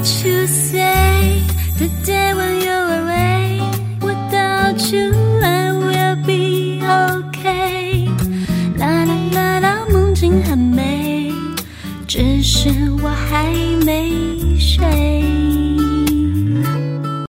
what you say the day when you're away. Without you, I will be okay. 啦啦啦啦，梦境很美，只是我还没睡。